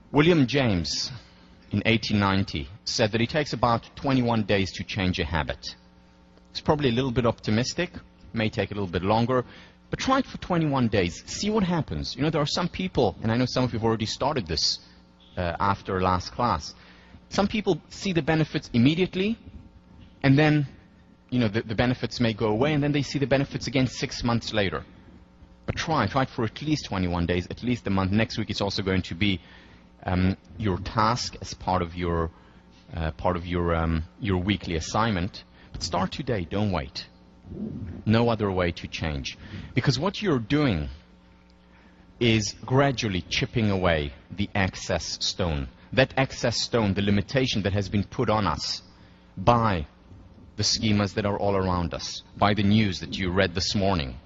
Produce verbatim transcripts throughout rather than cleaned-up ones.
William James, in eighteen ninety, said that it takes about twenty-one days to change a habit. It's probably a little bit optimistic, may take a little bit longer, but try it for twenty-one days. See what happens. You know, there are some people, and I know some of you have already started this uh, after last class. Some people see the benefits immediately, and then, you know, the, the benefits may go away, and then they see the benefits again six months later. But try, try it for at least twenty-one days, at least a month. Next week it's also going to be um, your task as part of your uh, part of your um, your weekly assignment. But start today. Don't wait. No other way to change, because what you're doing is gradually chipping away the excess stone. That excess stone, the limitation that has been put on us by the schemas that are all around us, by the news that you read this morning,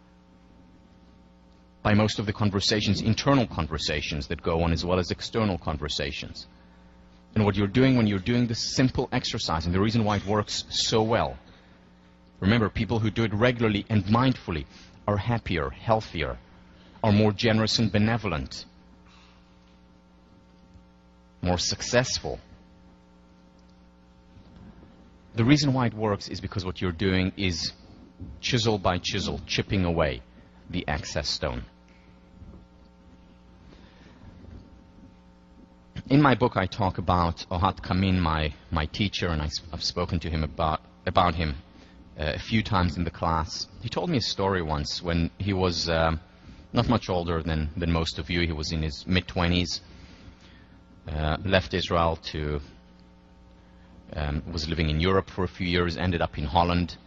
by most of the conversations, internal conversations that go on, as well as external conversations. And what you're doing when you're doing this simple exercise, and the reason why it works so well, remember, people who do it regularly and mindfully are happier, healthier, are more generous and benevolent, more successful. The reason why it works is because what you're doing is chisel by chisel, chipping away the excess stone. In my book, I talk about Ohad Kamin, my, my teacher, and I, I've spoken to him about, about him uh, a few times in the class. He told me a story once when he was uh, not much older than, than most of you. He was in his mid-twenties, uh, left Israel to, um, was living in Europe for a few years, ended up in Holland.